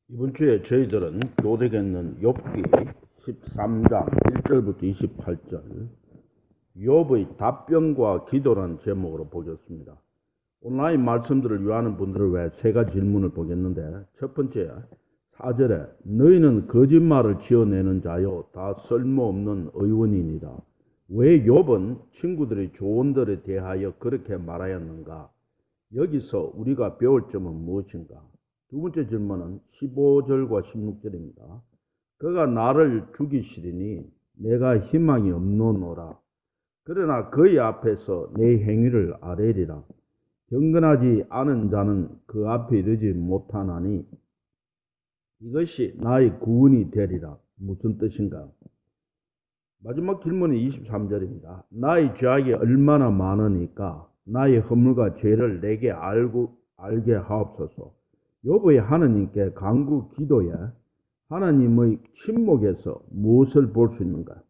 이번 주에 저희들은 교대에 있는 욥기 13장 1절부터 28절 욥의 답변과 기도라는 제목으로 보겠습니다. 온라인 말씀들을 위하는 분들을 위해 세 가지 질문을 보겠는데, 첫 번째 4절에 너희는 거짓말을 지어내는 자요 다 쓸모없는 의원이니라. 왜 욥은 친구들의 조언들에 대하여 그렇게 말하였는가? 여기서 우리가 배울 점은 무엇인가? 두 번째 질문은 15절과 16절입니다. 그가 나를 죽이시리니 내가 희망이 없노노라. 그러나 그의 앞에서 내 행위를 아뢰리라. 경건하지 않은 자는 그 앞에 이르지 못하나니 이것이 나의 구원이 되리라. 무슨 뜻인가? 마지막 질문은 23절입니다. 나의 죄악이 얼마나 많으니까 나의 허물과 죄를 내게 알게 하옵소서. 욥의 하나님께 간구 기도에 하나님의 침묵에서 무엇을 볼 수 있는가?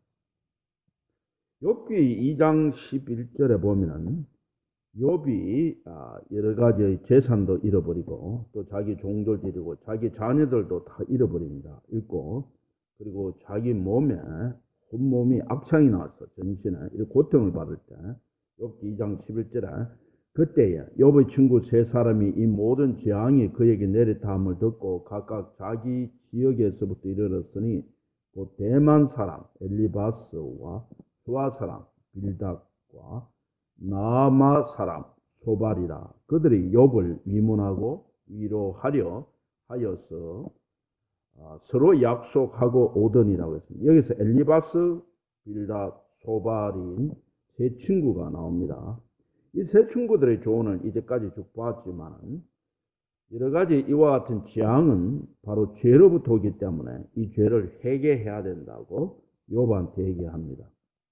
욥기 2장 11절에 보면은 욥이 여러 가지 재산도 잃어버리고 또 자기 종들도 잃고 자기 자녀들도 다 잃어버립니다. 잃고 그리고 자기 몸에 온몸이 악창이 나왔어. 전신에 이렇게 고통을 받을 때 욥기 2장 11절에 그때에 욥의 친구 세 사람이 이 모든 재앙이 그에게 내렸다함을 듣고 각각 자기 지역에서부터 이르렀으니 곧 대만 사람 엘리바스와 수아 사람 빌닷과 나아마 사람 소발이라. 그들이 욥을 위문하고 위로하려 하여서 서로 약속하고 오더니라고 했습니다. 여기서 엘리바스, 빌닷, 소발인 세 친구가 나옵니다. 이 세 친구들의 조언을 이제까지 쭉 보았지만 여러 가지 이와 같은 재앙은 바로 죄로부터 오기 때문에 이 죄를 회개해야 된다고 욥한테 얘기합니다.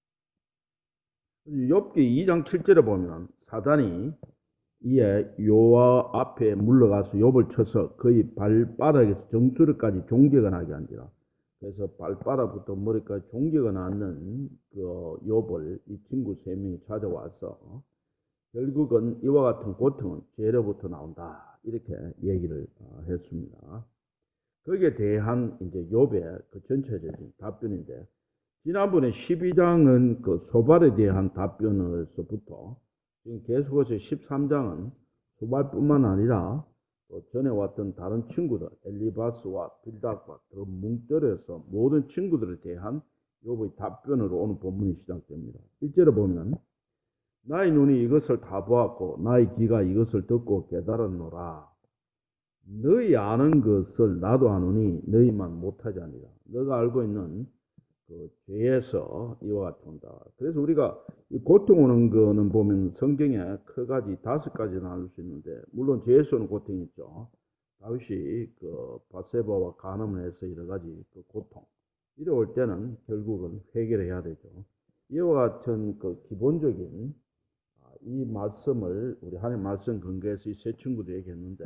욥기 2장 7절에 보면 사단이 이에 욥 앞에 물러가서 욥을 쳐서 그의 발바닥에서 정수리까지 종기가 나게 한지라. 그래서 발바닥부터 머리까지 종기가 나는 그 욥을 이 친구 세 명이 찾아와서 결국은 이와 같은 고통은 죄로부터 나온다, 이렇게 얘기를 했습니다. 거기에 대한 이제 욥의 그 전체적인 답변인데, 지난번에 12장은 그 소발에 대한 답변에서부터 지금 계속해서 13장은 소발뿐만 아니라 또 전에 왔던 다른 친구들 엘리바스와 빌닷과 더 뭉뚱그려서 모든 친구들에 대한 욥의 답변으로 오늘 본문이 시작됩니다. 1절에 보면 나의 눈이 이것을 다 보았고 나의 귀가 이것을 듣고 깨달았노라. 너희 아는 것을 나도 아노니 너희만 못하지 아니라. 너가 알고 있는 그 죄에서 이와 같이 온다. 그래서 우리가 이 고통 오는 거는 보면 성경에 크가지 5가지 나눌 수 있는데, 물론 죄에서 오는 고통이 있죠. 다윗이 그 바세바와 간음을 해서 여러 가지 그 고통 이래올 때는 결국은 회개를 해야 되죠. 이와 같은 그 기본적인 이 말씀을 우리 하나님 말씀 근거해서 이 세 친구도 얘기했는데,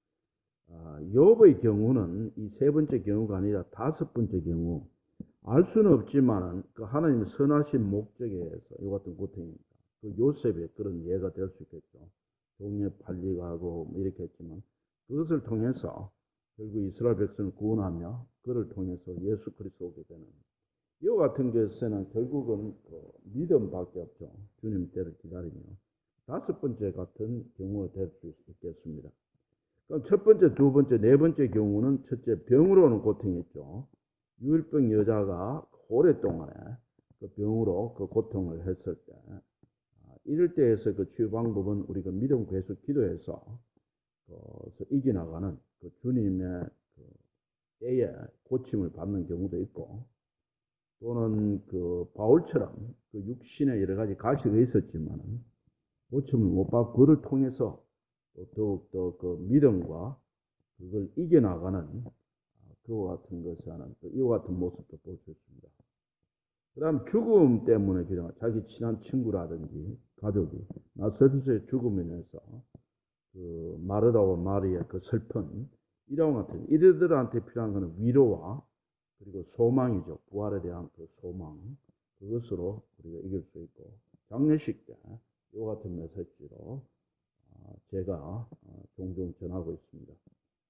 욥의 경우는 이 세 번째 경우가 아니라 5번째 경우, 알 수는 없지만 그 하나님의 선하신 목적에 의해서 이 같은 고통입니다. 그 요셉의 그런 예가 될 수 있겠죠. 종에 팔리가고 뭐 이렇게 했지만 그것을 통해서 결국 이스라엘 백성을 구원하며 그를 통해서 예수 그리스도 오게 되는 이와 같은 것에는 결국은 그 믿음밖에 없죠. 주님 때를 기다리며 5번째 같은 경우가 될 수 있겠습니다. 그럼 첫 번째, 두 번째, 네 번째 경우는 첫째 병으로 오는 고통이 있죠. 유일병 여자가 오랫동안에 그 병으로 그 고통을 했을 때, 이럴 때에서 그 치유 방법은 우리가 믿음 계속 기도해서 이겨나가는 그 주님의 그 때에 고침을 받는 경우도 있고, 또는 그 바울처럼 그 육신에 여러 가지 가시가 있었지만 고침을 못 받고 그를 통해서 더욱더 그 믿음과 그걸 이겨나가는 그와 같은 것을 하는 이와 같은 모습도 볼 수 있습니다. 그 다음 죽음 때문에 그냥 자기 친한 친구라든지 가족이 나서로서의 죽음에 인해서 그 마르다와 마리아의 그 슬픈 이런 같은 이들한테 필요한 것은 위로와 그리고 소망이죠. 부활에 대한 그 소망, 그것으로 우리가 이길 수 있고, 장례식 때 이와 같은 메시지로 제가 종종 전하고 있습니다.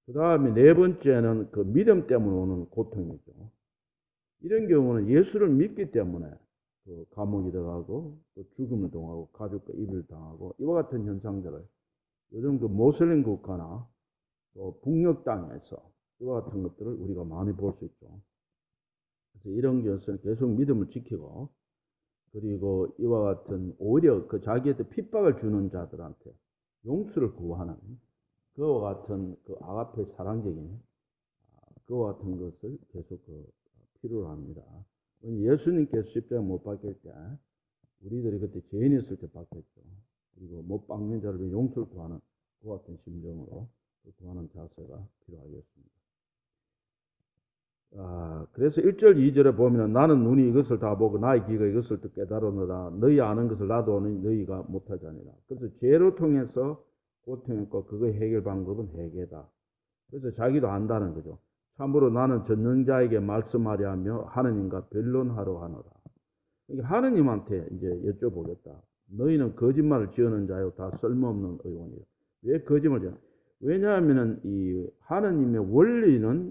그 다음에 네 번째는 그 믿음 때문에 오는 고통이죠. 이런 경우는 예수를 믿기 때문에 그 감옥이 들어가고 또 죽음을 당하고 가족과 이별을 당하고 이와 같은 현상들을 요즘 그 모슬림 국가나 또 북녘 땅에서 이와 같은 것들을 우리가 많이 볼 수 있죠. 그래서 이런 것은 계속 믿음을 지키고 그리고 이와 같은 오히려 그 자기한테 핍박을 주는 자들한테 용서를 구하는 그와 같은 그 아가페 사랑적인 그와 같은 것을 계속 필요로 합니다. 예수님께서 십자가 못 박힐 때 우리들이 그때 죄인이었을 때 박혔죠. 그리고 못 박는 자를 위해 용서를 구하는 그와 같은 심정으로 구하는 자세가 필요하겠습니다. 그래서 1절 2절에 보면 나는 눈이 이것을 다 보고 나의 귀가 이것을 또 깨달았노라. 너희 아는 것을 나도 아는 너희가 못하지 아니라. 그래서 죄로 통해서 고통했고 그거의 해결 방법은 회개다. 그래서 자기도 안다는 거죠. 참으로 나는 전능자에게 말씀하려 하며 하느님과 변론하러 하노라. 하느님한테 이제 여쭤보겠다. 너희는 거짓말을 지어는 자요 다 쓸모없는 의원이다. 왜 거짓말을 지어? 왜냐하면 이 하느님의 원리는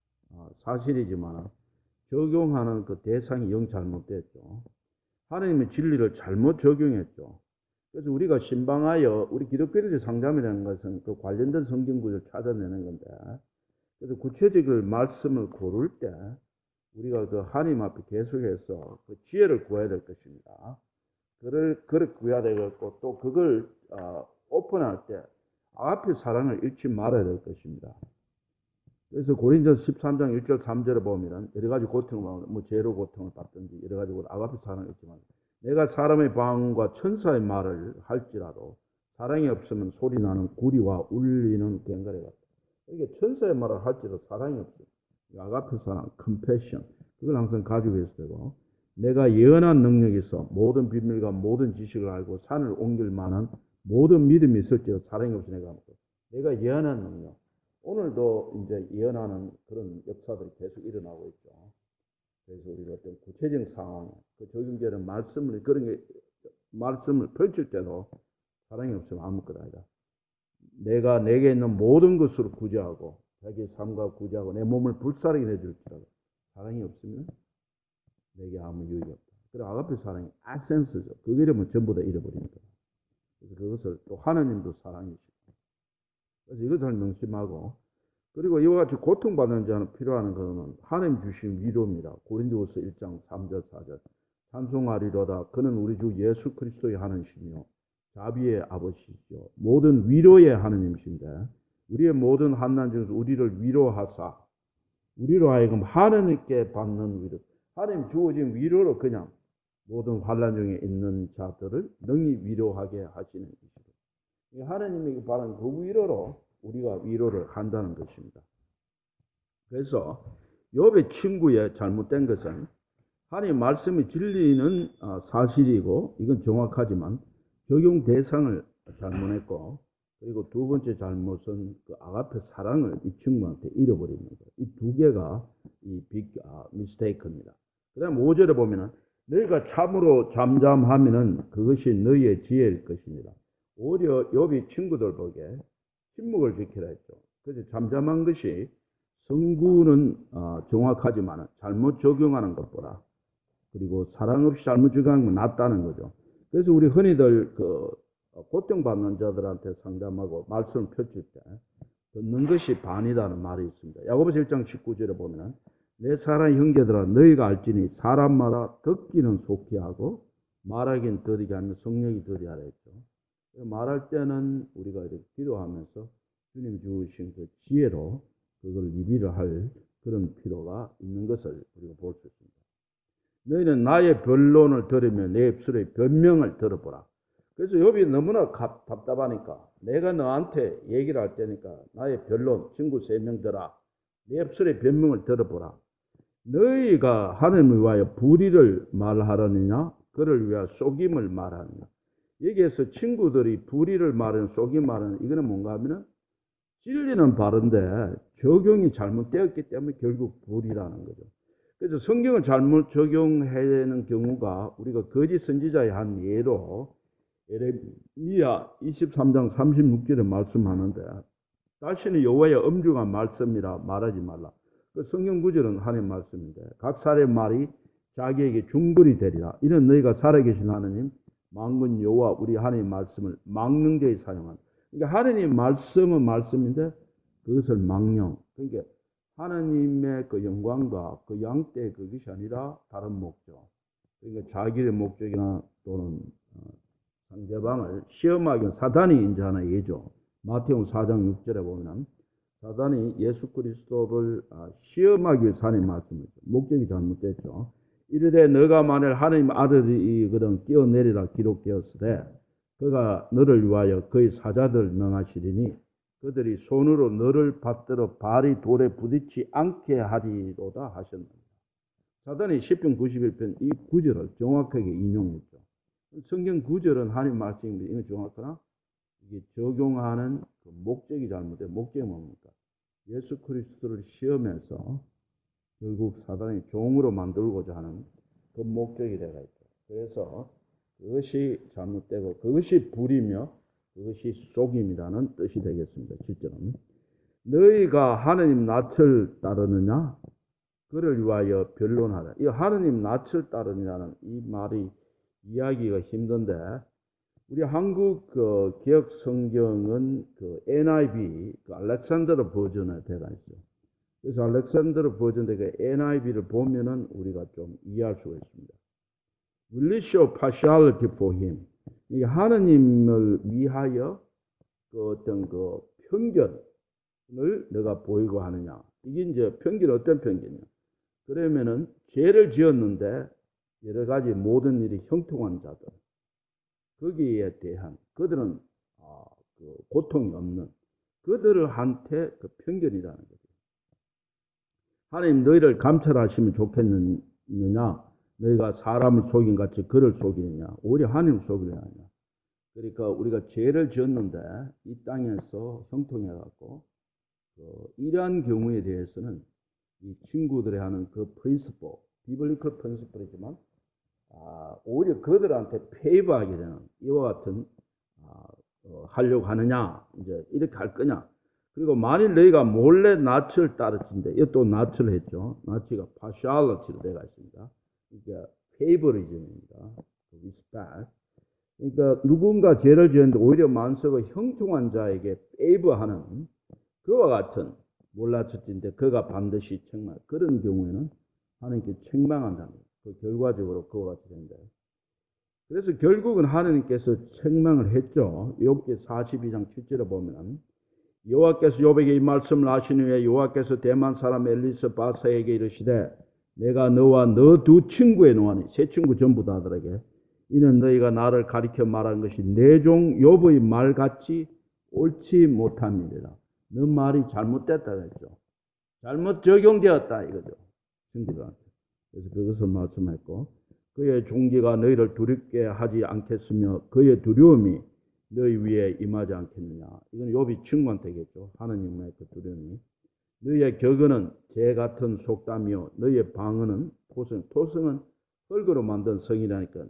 사실이지만 적용하는 그 대상이 영 잘못됐죠. 하느님의 진리를 잘못 적용했죠. 그래서 우리가 신방하여 우리 기독교인들의 상담이라는 것은 그 관련된 성경 구절을 찾아내는 건데, 그래서 구체적인 말씀을 고를 때 우리가 그 하나님 앞에 계속해서 그 지혜를 구해야 될 것입니다. 그를 구해야 되겠고 또 그걸 오픈할 때 앞에 사랑을 잃지 말아야 될 것입니다. 그래서 고린도서 13장 1절 3절에 보면 여러 가지 고통을 뭐 죄로 고통을 받든지 여러 가지 아가페 사랑을 잃지 말아야 돼. 내가 사람의 방언과 천사의 말을 할지라도 사랑이 없으면 소리나는 구리와 울리는 꽹과리 같다. 이게 천사의 말을 할지라도 사랑이 없어요. 아가페 사랑, 컴패션 그걸 항상 가지고 있어야 되고 내가 예언한 능력이 있어 모든 비밀과 모든 지식을 알고 산을 옮길 만한 모든 믿음이 있을지라도 사랑이 없어 내가 예언한 능력 오늘도 이제 예언하는 그런 역사들이 계속 일어나고 있죠. 그래서 우리가 어떤 구체적인 상황, 그 적용되는 말씀을 그런 게 말씀을 펼칠 때도 사랑이 없으면 아무것도 아니다. 내가 내게 있는 모든 것으로 구제하고 자기 삶과 구제하고 내 몸을 불사르게 내줄지라도 사랑이 없으면 내게 아무 유익이 없다. 그래 아가페 사랑이 에센스죠. 그게 이러면 전부 다 잃어버립니다. 그래서 그것을 또 하나님도 사랑이시고 그래서 이것을 명심하고 그리고 이와 같이 고통받는 자는 필요한 것은 하나님 주신 위로입니다. 고린도후서 1장 3절 4절 찬송하리로다. 그는 우리 주 예수 그리스도의 하나님이시며 자비의 아버지시죠. 모든 위로의 하나님이신데 우리의 모든 환난 중에서 우리를 위로하사 우리로 하여금 하나님께 받는 위로 하나님 주어진 위로로 그냥 모든 환난 중에 있는 자들을 능히 위로하게 하시는 것이죠. 하나님에게 받은 그 위로로 우리가 위로를 한다는 것입니다. 그래서 욥의 친구의 잘못된 것은 하나님 말씀이 진리는 사실이고 이건 정확하지만 적용 대상을 잘못했고 그리고 두 번째 잘못은 그 아가페 사랑을 이 친구한테 잃어버리는 거예요. 이 두 개가 이 빅 미스테이크입니다. 그 다음 5절에 보면은 너희가 참으로 잠잠하면은 그것이 너희의 지혜일 것입니다. 오히려 욥이 친구들 보기에 침묵을 지키라 했죠. 그래서 잠잠한 것이 성구는 정확하지만 잘못 적용하는 것보다 그리고 사랑 없이 잘못 적용하는 건 낫다는 거죠. 그래서 우리 흔히들 그 고통받는 자들한테 상담하고 말씀을 펼칠 때 듣는 것이 반이다는 말이 있습니다. 야고보서 1장 19절에 보면 내 사랑 형제들아 너희가 알지니 사람마다 듣기는 속히 하고 말하기는 더디게 하며 성령이 더디하라 했죠. 말할 때는 우리가 이렇게 기도하면서 주님 주신 그 지혜로 그걸 이비를 할 그런 필요가 있는 것을 우리가 볼 수 있습니다. 너희는 나의 변론을 들으며 내 입술의 변명을 들어보라. 그래서 욥이 너무나 답답하니까 내가 너한테 얘기를 할 테니까 나의 변론 친구 3명 들아 내 입술의 변명을 들어보라. 너희가 하나님을 위하여 불의를 말하느냐 그를 위하여 속임을 말하느냐. 여기에서 친구들이 불의를 말하는 속임 말하는 이거는 뭔가 하면은 진리는 바른데 적용이 잘못되었기 때문에 결국 불의라는 거죠. 그래서 성경을 잘못 적용하는 경우가 우리가 거짓 선지자의 한 예로 예레미야 23장 36절에 말씀하는데 다시는 여호와의 엄중한 말씀이라 말하지 말라. 그 성경 구절은 하나님 말씀인데 각 사람의 말이 자기에게 중벌이 되리라. 이는 너희가 살아계신 하나님 만군 여호와 우리 하나님의 말씀을 망령되이 사용한다. 그러니까 하나님의 말씀은 말씀인데 그것을 망령. 그러니까 하나님의 그 영광과 그 양떼 그것이 아니라 다른 목적. 그러니까 자기의 목적이나 또는 상대방을 시험하기 위한 사단이 이제 하나 예죠. 마태복음 4장 6절에 보면 사단이 예수 그리스도를 시험하기 위해서 하나님 말씀이죠. 목적이 잘못됐죠. 이르되 너가 만일 하나님 아들이거든 뛰어내리라 기록되었으되 그가 너를 위하여 그의 사자들 명하시리니 그들이 손으로 너를 받들어 발이 돌에 부딪지 않게 하리로다 하셨습니다. 사단이 10편 91편 이 구절을 정확하게 인용했죠. 성경 구절은 하나님 말씀입니다. 이건 정확하나 이게 적용하는 그 목적이 잘못돼. 목적이 뭡니까? 예수 그리스도를 시험해서 결국 사단이 종으로 만들고자 하는 그 목적이 되어 있죠. 그래서 그것이 잘못되고 그것이 불이며 그것이 속임이라는 뜻이 되겠습니다. 7절은 너희가 하느님 낯을 따르느냐? 그를 위하여 변론하라. 이 하느님 낯을 따르느냐는 이 말이 이야기가 힘든데 우리 한국 그 개혁 성경은 그 NIV 그 알렉산더로 버전에 되어 있죠. 그래서 알렉산더로 버전의 그 NIV를 보면은 우리가 좀 이해할 수가 있습니다. Will you show partiality for him? 이 하느님을 위하여 그 어떤 그 편견을 내가 보이고 하느냐? 이게 이제 편견 어떤 편견이냐? 그러면은 죄를 지었는데 여러 가지 모든 일이 형통한 자들 거기에 대한 그들은 그 고통이 없는 그들한테 그 편견이라는 거죠. 하나님 너희를 감찰하시면 좋겠느냐? 너희가 사람을 속인 같이 그를 속이느냐? 오히려 하나님을 속이느냐? 그러니까 우리가 죄를 지었는데 이 땅에서 형통해갖고 이러한 경우에 대해서는 이 친구들이 하는 그 프린시플, 비블리컬 프린시플이지만 오히려 그들한테 페이버하게 되는 이와 같은 하려고 하느냐, 이제 이렇게 할 거냐. 그리고 만일 너희가 몰래 낯을 따르친데, 이것도 낯을 했죠. 낯이가 partiality로 되어 있습니다. 그러니까 페이버리즘입니다. respect. 그러니까 누군가 죄를 지었는데 오히려 만석의 형통한 자에게 페이버하는 그와 같은 몰라쳤진데 그가 반드시 책망. 그런 경우에는 하나님께 책망한다는 거예요. 그 결과적으로 그와 같이 된다. 그래서 결국은 하나님께서 책망을 했죠. 욥기 42장 7절에 보면 여호와께서 욥에게 이 말씀을 하신 후에 여호와께서 대만 사람 엘리스 바사에게 이르시되 내가 너와 너 두 친구의 노하니 세 친구 전부 다들에게 이는 너희가 나를 가리켜 말한 것이 내 종 욥의 말같이 옳지 못함이니라. 너 말이 잘못됐다 그랬죠. 잘못 적용되었다 이거죠. 친구들한테. 그래서 그것을 말씀했고 그의 종기가 너희를 두렵게 하지 않겠으며 그의 두려움이 너희 위에 임하지 않겠느냐. 이건 욥이 친구한테겠죠. 하느님의 그 두려움이. 너희의 격언은 재 같은 속담이요 너희의 방언은 토성. 토성은 흙으로 만든 성이라니까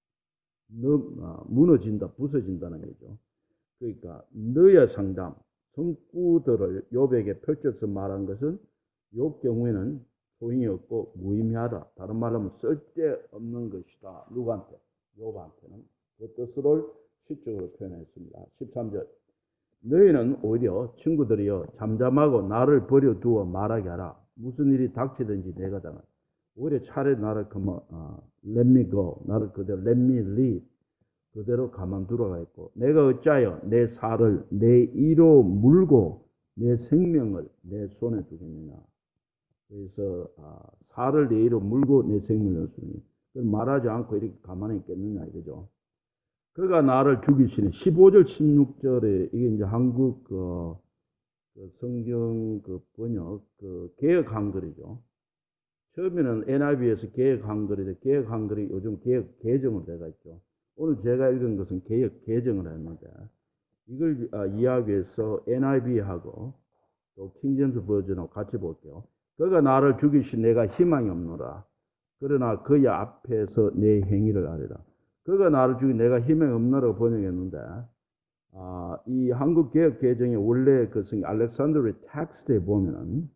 무너진다, 부서진다는 거죠. 그러니까 너희의 상담, 성구들을 욥에게 펼쳐서 말한 것은 욥 경우에는 소용이 없고 무의미하다. 다른 말로 하면 쓸데없는 것이다. 누구한테? 욥한테는. 그 뜻을 시적으로 표현했습니다. 13절. 너희는 오히려 친구들이여 잠잠하고 나를 버려두어 말하게 하라. 무슨 일이 닥치든지 내가 당한. 오히려 차라리 나를 let me go. 나를 그대로 let me leave. 그대로 가만두라고 했고 내가 어찌하여 내 살을 내 이로 물고 내 생명을 내 손에 두겠느냐. 그래서 살을 내 이로 물고 내 생명을 주니 말하지 않고 이렇게 가만히 있겠느냐 이거죠. 그가 나를 죽이시니 15절 16절에 이게 이제 한국 그 성경 그 번역 그 개역 한글이죠. 처음에는 NIV에서 개역 한글인데 개역 한글이 요즘 개역 개정으로 되어 있죠. 오늘 제가 읽은 것은 개역 개정을 했는데 이걸 이해하기 위해서 NIV하고 또 킹제임스 버전하고 같이 볼게요. 그가 나를 죽이시 내가 희망이 없노라. 그러나 그의 앞에서 내 행위를 아리라. 그가 나를 죽이 내가 희망이 없노라고 번역했는데 이 한국 개혁 개정의 원래 그 성경 알렉산드리아 텍스트에 보면은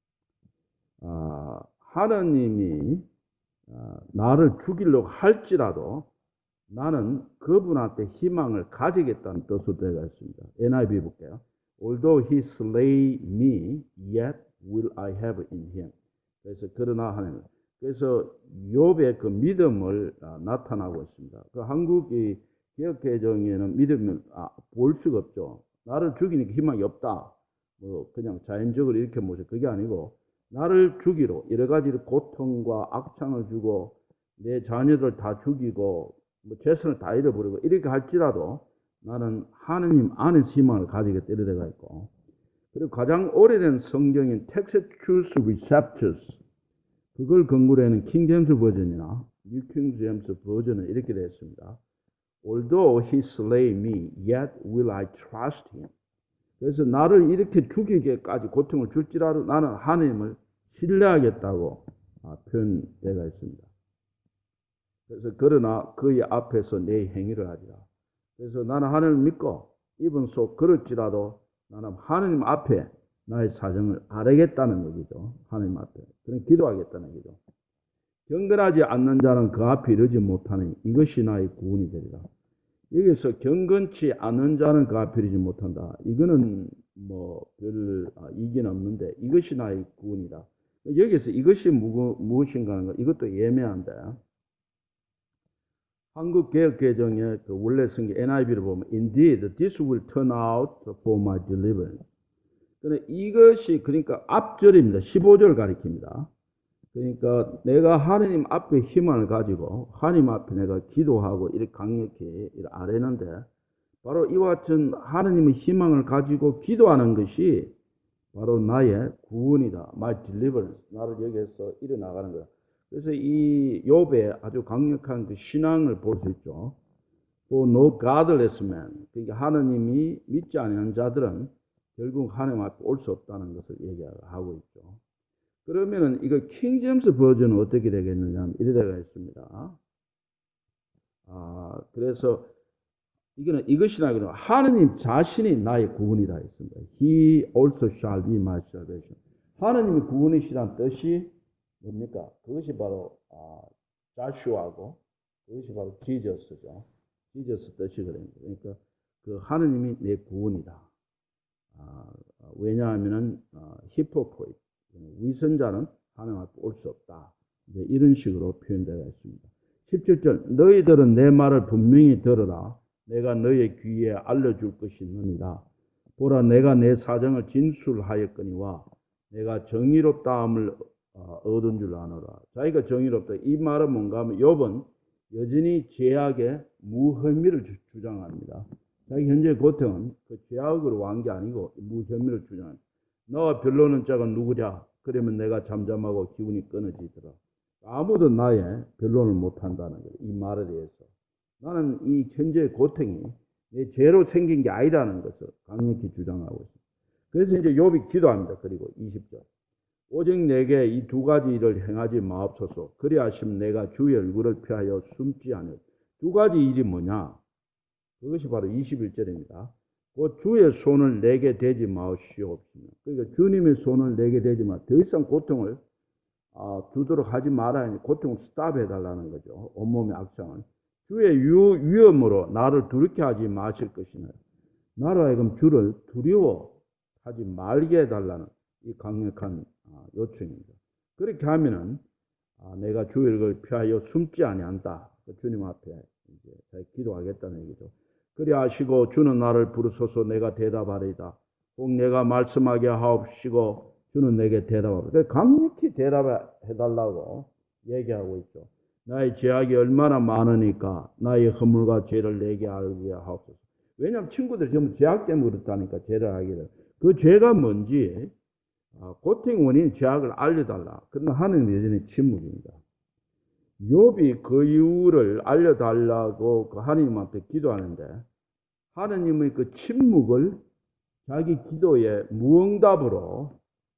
하나님이 나를 죽이려고 할지라도 나는 그분한테 희망을 가지겠다는 뜻으로 되어 있습니다. NIV 볼게요. Although he slay me, yet will I have in him. 그래서 그러나 하나님. 그래서 욥의 그 믿음을 나타나고 있습니다. 그 한국의 개혁개정에는 믿음을 볼 수가 없죠. 나를 죽이니까 희망이 없다. 뭐 그냥 자연적으로 이렇게 모셔. 그게 아니고 나를 죽이러 여러 가지 고통과 악창을 주고 내 자녀들 다 죽이고 뭐 재산을 다 잃어버리고 이렇게 할지라도 나는 하느님 안에서 희망을 가지게 때려대가 있고, 그리고 가장 오래된 성경인 Textus Receptus 그걸 근거로 하는 킹제임스 버전이나 뉴 킹제임스 버전은 이렇게 되어 있습니다. Although he slay me, yet will I trust him. 그래서 나를 이렇게 죽이기까지 고통을 줄지라도 나는 하나님을 신뢰하겠다고 표현되어 있습니다. 그래서 그러나 그의 앞에서 내 행위를 하리라. 그래서 나는 하나님을 믿고 입은 속 그럴지라도 나는 하나님 앞에 나의 사정을 아뢰겠다는 얘기죠. 하나님 앞에. 그럼 기도하겠다는 얘기죠. 경건하지 않는 자는 그 앞에 이르지 못하니 이것이 나의 구원이 되리라. 여기서 경건치 않은 자는 그 앞에 이르지 못한다. 이거는 뭐 별 이견 없는데 이것이 나의 구원이다. 여기서 이것이 무엇인가 하는 거 이것도 예매한데, 한국 개혁 개정의 그 원래 성경 NIV를 보면 Indeed, this will turn out for my deliverance. 근데 이것이 그러니까 앞절입니다. 15절 가리킵니다. 그러니까 내가 하나님 앞에 희망을 가지고 하나님 앞에 내가 기도하고 이렇게 강력히 아뢰는데 바로 이와 같은 하나님의 희망을 가지고 기도하는 것이 바로 나의 구원이다. My deliverance. 나를 여기에서 일어나가는 거야. 그래서 이 욥의 아주 강력한 그 신앙을 볼 수 있죠. 또 no godless man. 그러니까 하나님이 믿지 않는 자들은 결국 하나님 앞에 올 수 없다는 것을 얘기하고 있죠. 그러면은 이거 킹제임스 버전은 어떻게 되겠느냐 하면 이래 되어 있습니다. 그래서 이거는 이것이나 그러면 하나님 자신이 나의 구원이다 했습니다. He also shall be my salvation. 하나님이 구원이시란 뜻이 뭡니까? 그것이 바로 자슈아고 그것이 바로 지저스죠. 지저스 뜻이 그러니까 그 하나님이 내 구원이다. 왜냐하면은 히포크리트 위선자는 하나님 앞에 올 수 없다. 이제 이런 식으로 표현되어 있습니다. 17절 너희들은 내 말을 분명히 들으라. 내가 너희의 귀에 알려줄 것이 있느니라. 보라 내가 내 사정을 진술하였거니와 내가 정의롭다함을 얻은 줄 아노라. 자기가 정의롭다. 이 말은 뭔가 하면 욥은 여전히 죄악의 무혐의를 주장합니다. 자기 현재 고통은 그 죄악으로 왕 게 아니고 무혐의를 주장합니다. 너와 변론하는 자가 누구랴? 그러면 내가 잠잠하고 기운이 끊어지더라. 아무도 나의 변론을 못한다는 거예요. 이 말에 대해서. 나는 이 현재의 고통이 내 죄로 생긴 게 아니라는 것을 강력히 주장하고 있습니다. 그래서 이제 욥이 기도합니다. 그리고 20절. 오직 내게 이 두 가지 일을 행하지 마옵소서. 그리하시면 내가 주의 얼굴을 피하여 숨지 않을. 두 가지 일이 뭐냐? 그것이 바로 21절입니다. 그 주의 손을 내게 대지 마시옵시며. 그러니까 주님의 손을 내게 대지 마. 더 이상 고통을 주도록 하지 말아야 고통을 스탑해달라는 거죠. 온몸의 악창을. 주의 위엄으로 나를 두렵게 하지 마실 것이나 나로 하여금 주를 두려워하지 말게 해달라는 이 강력한 요청입니다. 그렇게 하면은 내가 주의 얼굴을 피하여 숨지 아니한다. 주님 앞에 이제 기도하겠다는 얘기죠. 그리하시고 주는 나를 부르소서 내가 대답하리이다. 꼭 내가 말씀하게 하옵시고 주는 내게 대답하리이다. 강력히 대답해달라고 얘기하고 있죠. 나의 죄악이 얼마나 많으니까 나의 허물과 죄를 내게 알게 하옵소서. 왜냐하면 친구들이 전부 죄악 때문에 그렇다니까 죄를 하게 돼. 그 죄가 뭔지 고통 원인 죄악을 알려달라. 그러나 하나님은 여전히 침묵입니다. 욥이 그 이유를 알려달라고 그 하나님한테 기도하는데 하나님의 그 침묵을 자기 기도의 무응답으로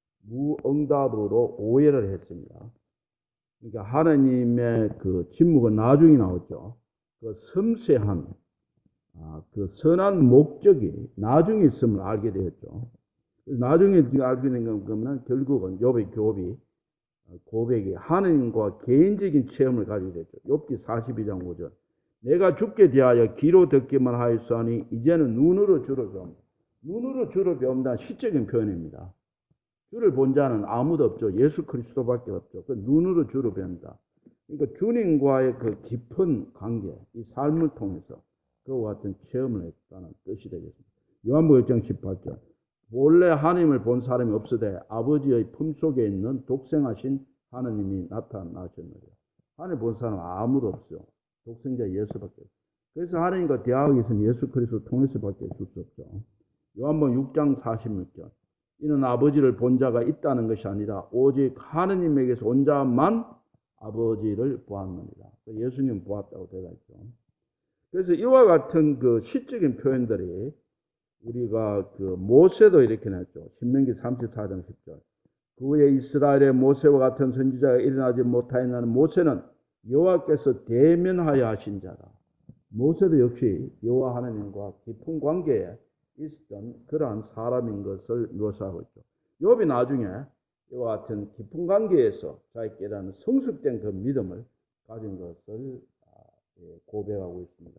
오해를 했습니다. 그러니까 하나님의 그 침묵은 나중에 나오죠. 그 섬세한 그 선한 목적이 나중에 있음을 알게 되었죠. 나중에 알게 된 거면 결국은 욥의 고백이 하느님과 개인적인 체험을 가지게 됐죠. 욥기 42장 5절. 내가 죽게 대하여 귀로 듣기만 하였으니 이제는 눈으로 주를 배운다. 눈으로 주를 배운다 시적인 표현입니다. 주를 본 자는 아무도 없죠. 예수 그리스도밖에 없죠. 그 눈으로 주를 배운다. 그러니까 주님과의 그 깊은 관계, 이 삶을 통해서 그와 같은 체험을 했다는 뜻이 되겠습니다. 요한복음 1장 18절. 본래 하나님을 본 사람이 없으되 아버지의 품속에 있는 독생하신 하나님이 나타나셨느니라. 하나님 본 사람 아무도 없어요. 독생자 예수밖에 없어요. 그래서 하나님과 대화하기 위해서는 예수 그리스도를 통해서밖에 줄 수 없죠. 요한복음 6장 46절. 이는 아버지를 본 자가 있다는 것이 아니라 오직 하느님에게서 온 자만 아버지를 보았느니라. 예수님 보았다고 되어 있죠. 그래서 이와 같은 그 시적인 표현들이 우리가 그 모세도 이렇게 냈죠. 신명기 34장 10절. 그 후에 이스라엘의 모세와 같은 선지자가 일어나지 못하였나니 모세는 여호와께서 대면하여 하신 자라. 모세도 역시 여호와 하나님과 깊은 관계에 있었던 그러한 사람인 것을 묘사하고 있죠. 욥이 나중에 이와 같은 깊은 관계에서 자기 깨닫는 성숙된 그 믿음을 가진 것을 고백하고 있습니다.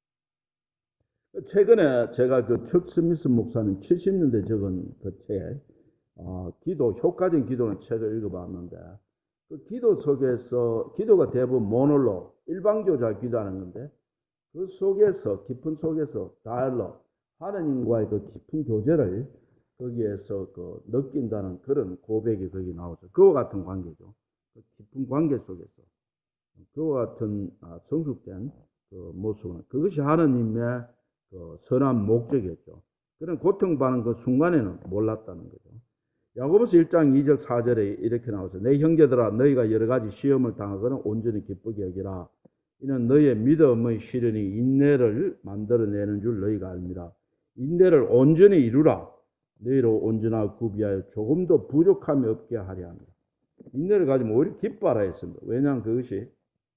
최근에 제가 그 척 스미스 목사님 70년대 적은 그 책, 기도, 효과적인 기도는 책을 읽어봤는데, 그 기도 속에서, 기도가 대부분 모놀로, 일방적으로 기도하는 건데, 그 속에서, 깊은 속에서 다이얼로그, 하나님과의 그 깊은 교제를 거기에서 그 느낀다는 그런 고백이 거기 나오죠. 그와 같은 관계죠. 그 깊은 관계 속에서. 그와 같은 성숙된 그 모습은, 그것이 하나님의 그 선한 목적이었죠. 그런 고통받는 그 순간에는 몰랐다는 거죠. 야고보서 1장 2절 4절에 이렇게 나와서 내 형제들아 너희가 여러 가지 시험을 당하거나 온전히 기쁘게 여기라. 이는 너희의 믿음의 시련이 인내를 만들어내는 줄 너희가 알미라. 인내를 온전히 이루라. 너희로 온전하고 구비하여 조금도 부족함이 없게 하려 합니다. 인내를 가지면 오히려 기뻐하라 했습니다. 왜냐하면 그것이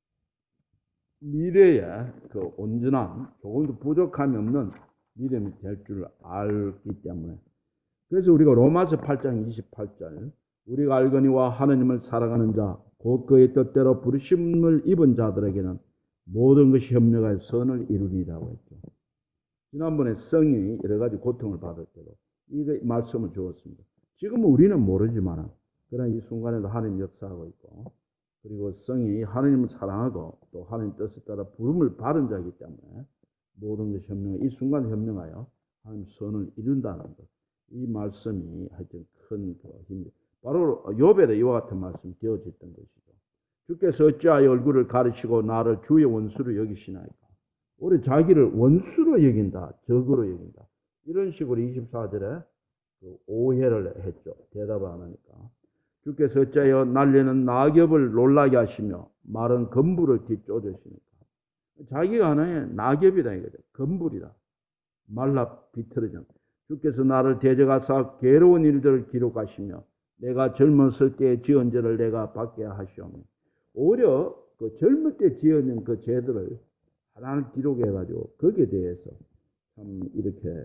미래에 그 온전한 조금도 부족함이 없는 믿음이 될 줄 알기 때문에. 그래서 우리가 로마서 8장 28절 우리가 알거니와 하느님을 사랑하는 자 곧 그의 뜻대로 부르심을 입은 자들에게는 모든 것이 협력하여 선을 이루리라고 했죠. 지난번에 성이 여러 가지 고통을 받을 때도 이 말씀을 주었습니다. 지금은 우리는 모르지만 그러나 이 순간에도 하나님 역사하고 있고 그리고 성이 하나님을 사랑하고 또 하나님 뜻에 따라 부름을 받은 자이기 때문에 모든 것이 협력하여 이 순간에 협력하여 하나님 선을 이룬다는 것. 이 말씀이 하여튼 큰 힘입니다. 바로 욥에도 이와 같은 말씀이 되어졌던 것이죠. 주께서 어찌하여 얼굴을 가리시고 나를 주의 원수로 여기시나이까. 우리 자기를 원수로 여긴다. 적으로 여긴다. 이런 식으로 24절에 오해를 했죠. 대답을 안 하니까. 주께서 어찌하여 날리는 낙엽을 놀라게 하시며 마른 건불을 뒤쫓으시니까. 자기가 하나의 낙엽이다 이거죠. 건불이다. 말라 비틀어져. 주께서 나를 대적하사 괴로운 일들을 기록하시며 내가 젊었을 때의 지은 죄를 내가 받게 하시오며. 오히려 그 젊을 때 지은 그 죄들을 하나를 기록해가지고 거기에 대해서 참 이렇게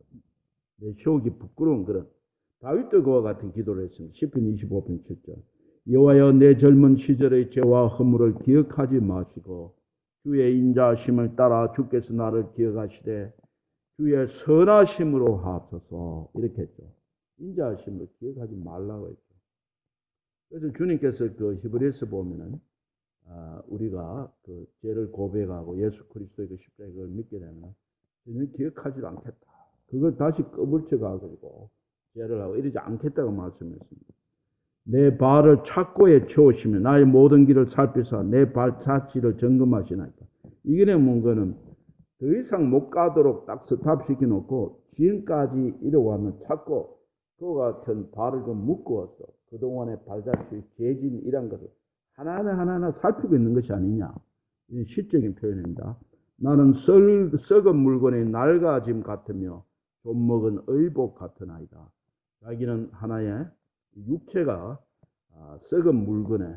내세우기 부끄러운 그런 다윗도 그와 같은 기도를 했습니다. 시편 25편 7절. 여호와여 내 젊은 시절의 죄와 허물을 기억하지 마시고 주의 인자하심을 따라 주께서 나를 기억하시되 주의 선하심으로 하옵소서. 이렇게 했죠. 인자하심을 기억하지 말라고 했죠. 그래서 주님께서 그 히브리서 보면은 우리가 그 죄를 고백하고 예수 그리스도의 그 십자가를 믿게 되면 저는 기억하지 않겠다. 그걸 다시 꺼불쳐가지고 죄를 하고 이러지 않겠다고 말씀했습니다. 내 발을 착고에 채우시며 나의 모든 길을 살피사 내 발자취를 점검하시나이까. 이게 뭔가는 더 이상 못 가도록 딱 스탑시켜 놓고 지금까지 이뤄왔는 착고 그와 같은 발을 좀 묶어서 그동안의 발자취 재진 이런 것을 하나하나 살피고 있는 것이 아니냐. 이런 시적인 표현입니다. 나는 썩은 물건의 낡아짐 같으며 좀 먹은 의복 같은 아이다. 자기는 하나의 육체가 썩은 물건에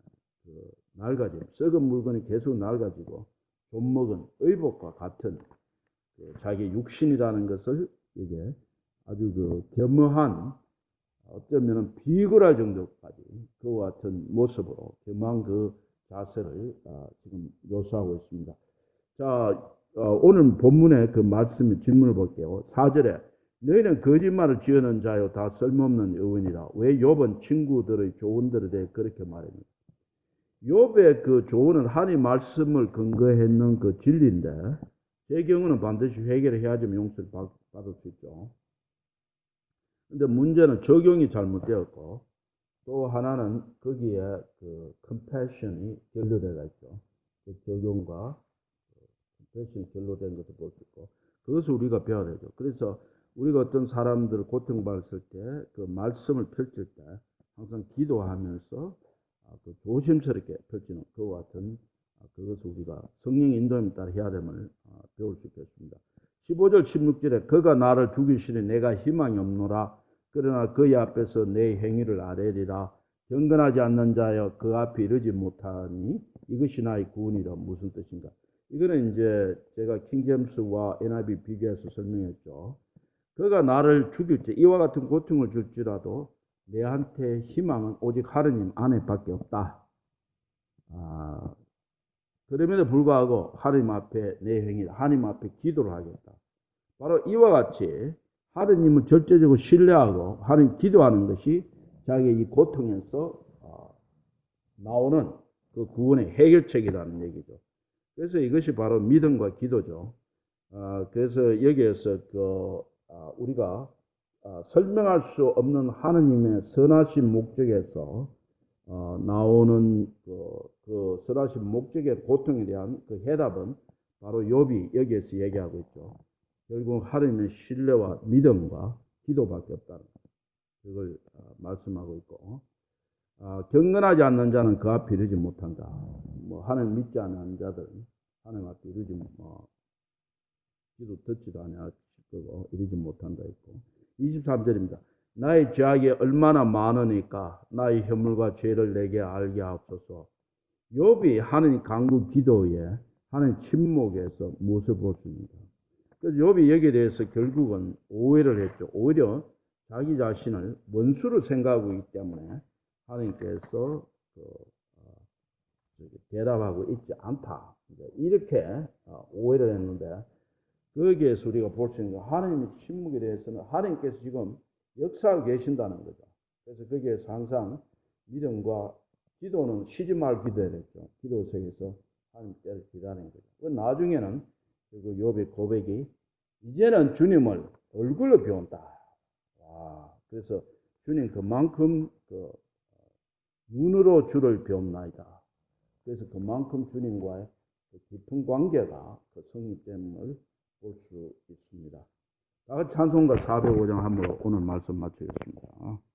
낡아짐, 썩은 물건이 계속 낡아지고 좀 먹은 의복과 같은 자기 육신이라는 것을 이게 아주 그 겸허한 어쩌면은 비굴할 정도까지 그와 같은 모습으로 겸허한 그 자세를 지금 묘사하고 있습니다. 자, 오늘 본문의 그 말씀의 질문을 볼게요. 4절에 너희는 거짓말을 지어낸 자요 다 쓸모없는 의원이라. 왜 욥은 친구들의 조언들에 대해 그렇게 말했는가? 욥의 그 조언은 하나님 말씀을 근거했는 그 진리인데 제 경우는 반드시 회개를 해야지만 용서를 받을 수 있죠. 근데 문제는 적용이 잘못되었고 또 하나는 거기에 그 compassion이 결로되어 있죠. 그 적용과 compassion이 결로된 것도 볼 수 있고 그것을 우리가 배워야 되죠. 그래서 우리가 어떤 사람들을 고통받았을 때 그 말씀을 펼칠 때 항상 기도하면서 그 조심스럽게 펼치는 그와 같은 그것을 우리가 성령의 인도에 따라 해야 됨을 배울 수 있겠습니다. 15절 16절에 그가 나를 죽이시니 내가 희망이 없노라. 그러나 그의 앞에서 내 행위를 아뢰리라. 경건하지 않는 자여 그 앞에 이르지 못하니 이것이 나의 구원이라. 무슨 뜻인가? 이거는 이제 제가 킹제임스와 NIV 비교해서 설명했죠. 그가 나를 죽일 때 이와 같은 고통을 줄지라도 내한테 희망은 오직 하느님 안에밖에 없다. 그럼에도 불구하고 하느님 앞에 내 행위, 하느님 앞에 기도를 하겠다. 바로 이와 같이 하느님을 절대적으로 신뢰하고 하느님 기도하는 것이 자기의 이 고통에서 나오는 그 구원의 해결책이라는 얘기죠. 그래서 이것이 바로 믿음과 기도죠. 그래서 여기에서 우리가 설명할 수 없는 하느님의 선하신 목적에서 나오는 그 선하신 목적의 고통에 대한 그 해답은 바로 욥이 여기에서 얘기하고 있죠. 결국 하느님의 신뢰와 믿음과 기도밖에 없다는 그걸 말씀하고 있고 경건하지 않는 자는 그 앞에 이르지 못한다. 하나님 믿지 않는 자들은 하나님 앞에 이르지 기도 듣지도 않을 거고 이르지 못한다 있고 23절입니다. 나의 죄악이 얼마나 많으니까 나의 허물과 죄를 내게 알게 하옵소서. 욥이 하느님 간구 기도에 하느님 침묵에서 무엇을 볼 수 있는가? 그래서 욥이 여기에 대해서 결국은 오해를 했죠. 오히려 자기 자신을 원수를 생각하고 있기 때문에 하느님께서 대답하고 있지 않다. 이렇게 오해를 했는데 거기에서 우리가 볼 수 있는 하느님의 침묵에 대해서는 하느님께서 지금 역사하고 계신다는 거죠. 그래서 거기에서 항상 믿음과 기도는 쉬지 말고 기도해야 되죠. 기도 속에서 하나님 때를 기다리는 거죠. 나중에는 그리고 욥의 고백이 이제는 주님을 얼굴로 배운다. 그래서 주님 그만큼 눈으로 주를 배움나이다. 그래서 그만큼 주님과의 깊은 관계가 성립됨을 볼 수 있습니다. 다 같이 찬송가 405장 함으로 오늘 말씀 마치겠습니다.